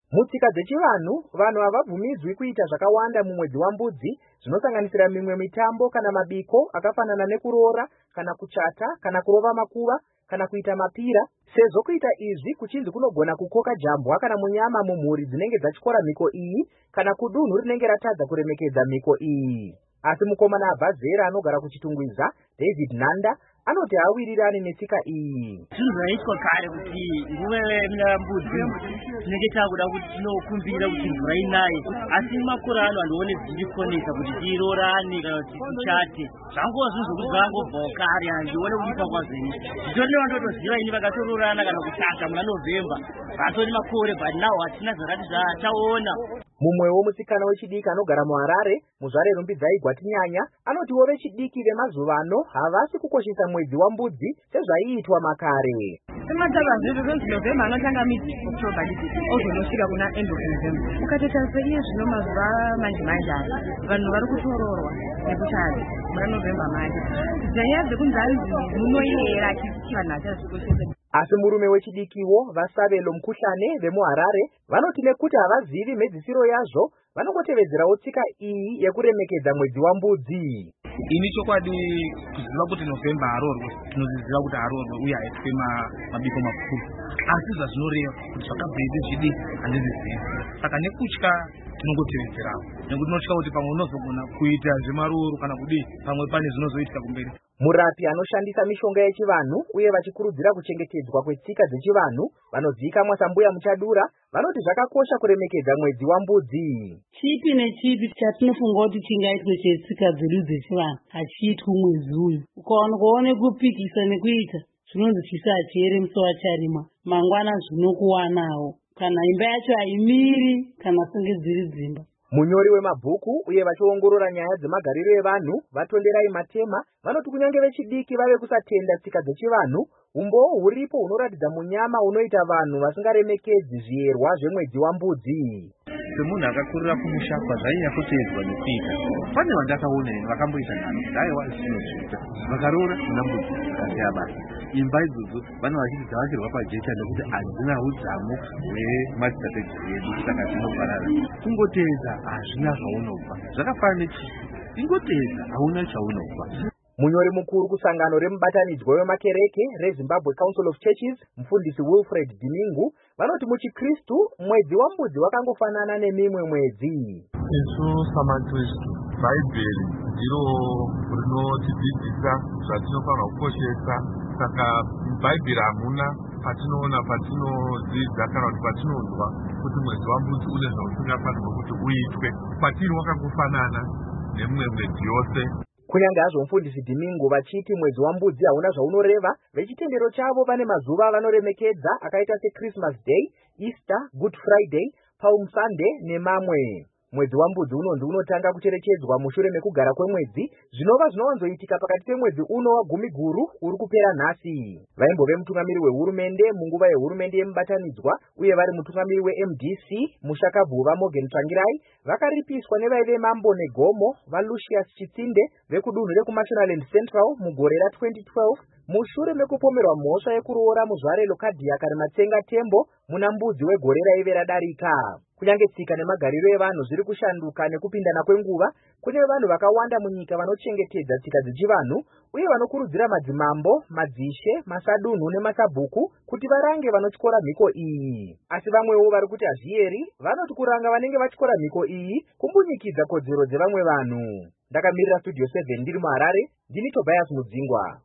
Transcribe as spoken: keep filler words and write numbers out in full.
Mutsika dzechivanhu, vanhu havabvumidzwi kuita zvakawanda mumwedzi wambudzi, zvinosanganisira mimwe mitambo kana mabiko akafanana nekuroora kana kuchata kana kurova makuva kana kuita mapira, sezvo kuita izvi kuchinzi kunogona kukoka jambwa kana munyama mumhuri dzinenge dzatyora mhiko iyi kana kudunhu rinenge ratadza kuremekedza mhiko iyi. Asi mukomana abva zera anogara kuchitungwiza, David Nanda, anoti hawirirani netsika iyi. Zvinhu zvaitwa kare kuti nguva yambudzi tinenge takuda kuti tinokumbira kuti mvura inaye, asi makore ano handione zvichikoneka kuti tiroorane kana kuti tichate. Zvangova zvinhu zvokuti zvangobvawo kare, handione kuipa kwazveni. Zvitori nevandotoziva ini vakatoroorana kana kuchata muna November, vatori makore, but now hatina zvakati zvataona. Mumwewo musikana wechidiki anogara muHarare, Muzvare Rumbidzai Gwatinyanya, anotiwo vechidiki vemazuva ano havasi kukoshesa mwedzi wambudzi sezvaiitwa makare. Semataba zvezvo zvenzi November anotanga mid October ozonosvika kuna end of November. Ukatoita seiye zvino mazuva manje manje aya, vanhu vari kutororwa nekuchadzi muna November manje. Nyaya dzekunzanzi munoyera achiti vanhu vachazvikoshesa. Asi murume wechidikiwo Vasabelo Mukhuhlane vemuHarare vanoti nekuti havazivi mhedzisiro yazvo, vanongotevedzerawo tsika iyi yekuremekedza mwedzi wambudzi. Ini chokwadi kuziva kuti November harorwe, tinoziva kuti harorwe uye haitwe mabiko makuru. Asi zvazvinoreva kuti zvakabveide zvidiki handizvizivi. Saka nekutya tinongotevedzerawo, nekuti tinotya kuti pamwe unozogona kuita zvemaroro kana kudii, pamwe pane zvinozoitika kumberi. Murapi anoshandisa mishonga yechivanhu uye vachikurudzira kuchengetedzwa kwetsika dzechivanhu vanozivikanwa saMbuya Muchadura vanoti zvakakosha kuremekedza mwedzi wambudzi. Chipi nechipi chatinofunga kuti chingaitwe chetsika dzedu dzechivanhu hachiitwi mwedzi uyu. Ukaona kuone kupikisa nekuita zvinonzi chisa hachiere musi wacharima, mangwana zvinokuwanawo, kana imba yacho haimiri kana kunge dziri dzimba. Munyori wemabhuku uye vachiongorora nyaya dzemagariro evanhu Vatonderai Matema vanoti kunyange vechidiki vave kusatenda tsika dzechivanhu, umbowo huripo hunoratidza munyama unoita vanhu vasingaremekedzi zviyerwa zvemwedzi wambudzi. Semunhu akakurira kumusha kwazvainya kuteedzwa nekuita, pane vandakaona ino vakamboita nhano kuti aiwa zvinozviita vakaroora muna mbudzi vakasiya basa. Imba idzodzo vanhu vachiti dzavakirwa pajecha nekuti hadzina udzamu hwemadzitateguru edu, saka dzinoparara. Kungoteedza hazvina zvaunobva, zvakafanana nechii, ingoteedza hauna chaunobva. Munyori mukuru kusangano remubatanidzwa wemakereke reZimbabwe Council of Churches, mufundisi Wilfred Dimingu, vanoti muchiKristu mwedzi wambudzi wakangofanana nemimwe mwedzi. Isu samaKristu, Bhaibheri ndiro rinotidzidzisa zvatinofanira kukoshesa. Saka Bhaibheri hamuna patinoona patinodzidza kana kuti patinonzwa kuti mwedzi wambudzi une zvausingafanirwa kuti uitwe. Patiri wakangofanana nemimwe mwedzi yose. Kunyange hazvo mufundisi Dimingu vachiti mwedzi wambudzi hauna zvaunoreva, vechitendero chavo vane mazuva avanoremekedza akaita seChristmas Day, Easter, Good Friday, Palm Sunday nemamwe. Mwedzi wambudzi unonzi unotanga kucherechedzwa mushure mekugara kwemwedzi, zvinova zvinowanzoitika pakati pemwedzi uno waGumiguru uri kupera nhasi. Vaimbove mutungamiri wehurumende munguva yehurumende yemubatanidzwa uye vari mutungamiri weM D C Mushakabvuva Morgan Tsvangirai vakaripiswa nevaive Mambo Negomo vaLucius Chitsinde vekudunhu rekuMashonaland Central mugore ratwenty twelve mushure mekupomerwa mhosva yekuroora Muzvare Lokadia Karimatsenga Tembo muna mbudzi wegore raive radarika. Kunyange tsika nemagariro evanhu zviri kushanduka nekupindana kwenguva, kune vanhu vakawanda munyika vanochengetedza tsika dzechivanhu uye vanokurudzira madzimambo, madzishe, masadunhu nemasabhuku kuti varange vanotyora mhiko iyi. Asi vamwewo vari kuti hazviyeri, vanoti kuranga vanenge vatyora mhiko iyi kumbunyikidza kodzero dzevamwe vanhu. Ndakamirira Studio seven ndiri muHarare, ndini Tobias Mudzingwa.